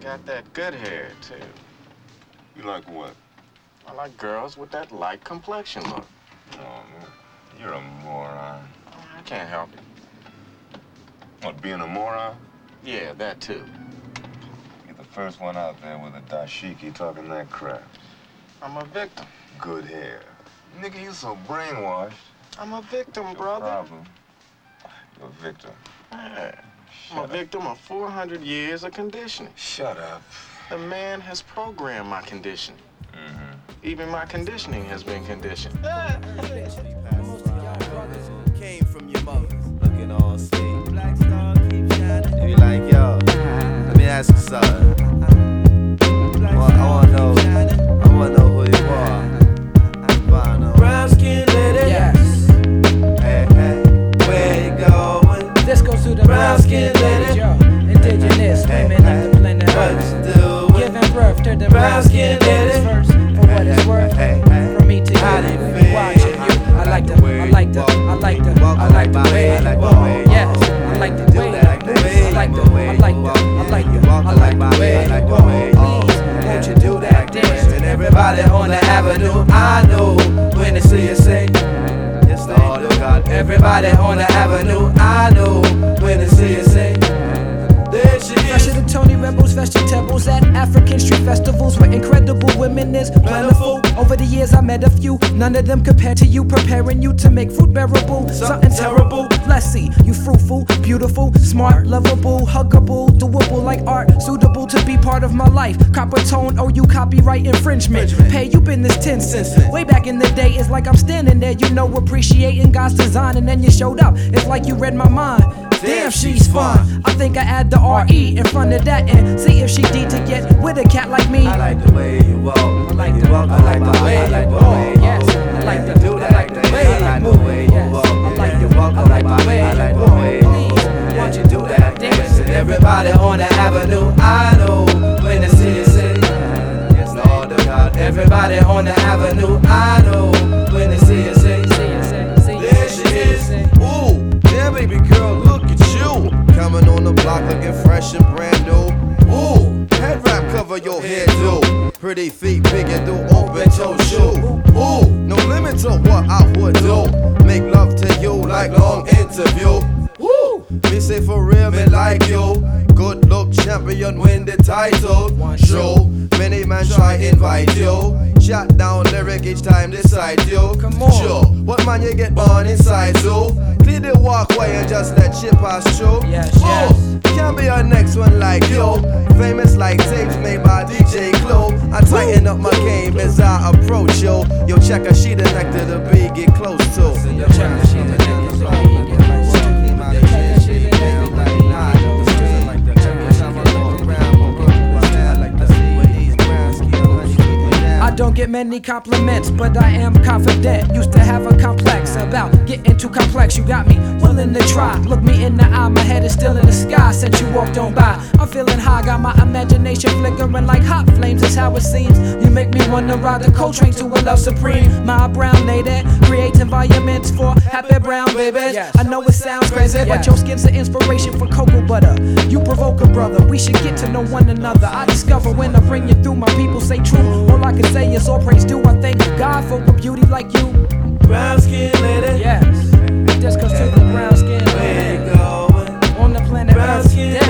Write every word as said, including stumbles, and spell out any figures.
got that good hair, too. You like what? I like girls with that light complexion look. Oh, man. You're a moron. I can't help it. What, being a moron? Yeah, that too. You're the first one out there with a dashiki talking that crap. I'm a victim. Good hair. Nigga, you so brainwashed. I'm a victim, Your brother. problem. You're a victim. Yeah. I'm Shut a up. victim of four hundred years of conditioning. Shut up. The man has programmed my conditioning. Mm-hmm. Even my conditioning has been conditioned. Came from your mother, looking all sweet. Black star keep shining. You be like, yo, let me ask you something. I want, I want to know, I want to know who you are. Brown skin lady. Yes. Hey, hey, where you going? This goes to the Brown skin lady. yo. Indigenous women of the planet What Earth. you doing? Giving birth to the Brown skin lady. first. For what it's worth. Hey, hey, From me to you. how do you feel? Watching you. I like the, I like the, I like the, I like the way you walk. Yes. I like the way you move. I like the, I like the, I like the, I like the way you walk. Please, won't you do that dance? And everybody on the avenue, I know when they see you say, yes, Lord of God. Everybody on the avenue, I know when they see you say, there she Fresher is. than Tony Rebels, vegetables at African street festivals where incredible women is plentiful. Over the years I met a few, none of them compared to you, preparing you to make fruit bearable. Something terrible, let's see, you fruitful, beautiful, smart, lovable, huggable, doable like art, suitable to be part of my life. Copper tone, oh you copyright infringement. Pay you been this ten cents. Way back in the day, it's like I'm standing there, you know, appreciating God's design, and then you showed up. It's like you read my mind. Damn, she's fine. I think I add the R E in front of that and see if she D to get with a cat like me. I like the way you walk. I like you the- walk. I like the way I like you the walk. way you Yes, walk. I like the- do that. I like the way I like you the move. way you Yes, walk. I like Yeah, the- you walk. I like the way I like you the walk. way you Please, walk. won't Yeah, you you do that dance. And everybody on the avenue, I know when they see you say, yes, Lord of God. Everybody on the avenue, I know when they see you say, there she is. Ooh, yeah, baby girl, look at you. Coming on the block looking fresh and brand new. Ooh, head wrap cover your head do. Pretty feet big and do open toe shoe. Ooh, no limit to what I would do. Make love to you like long interview. Woo, me say for real, me like you. Good look champion, win the title. Show, many man try invite you. Shot down lyric each time they side you. Come on. Sure, what man you get born inside so? Clear the walkway and just let shit pass through. Yes, Oh, can't be our next one like you. Famous like tapes made by D J Clue. I tighten up my game as I approach you. Yo, check her, she the neck to the beat, get close to. Yo, check her, she the neck to the beat, get close to. I don't get many compliments, but I am confident. Used to have a complex about getting too complex. You got me willing to try. Look me in the eye, my head is still in the sky since you walked on by. I'm feeling high, got my imagination flickering like hot flames. Is how it seems. You make me wanna ride the coal train to a love supreme. My brown lady creates environments for happy brown babies. I know it sounds crazy, but your skin's an inspiration for cocoa butter. You provoke a brother. We should get to know one another. I discover when I bring you through. My people say true. All I can say is all praise due. I thank God for a beauty like you. Brown skin lady, Yes, just cause to the brown skin where you lady going? on the planet Brown Earth. skin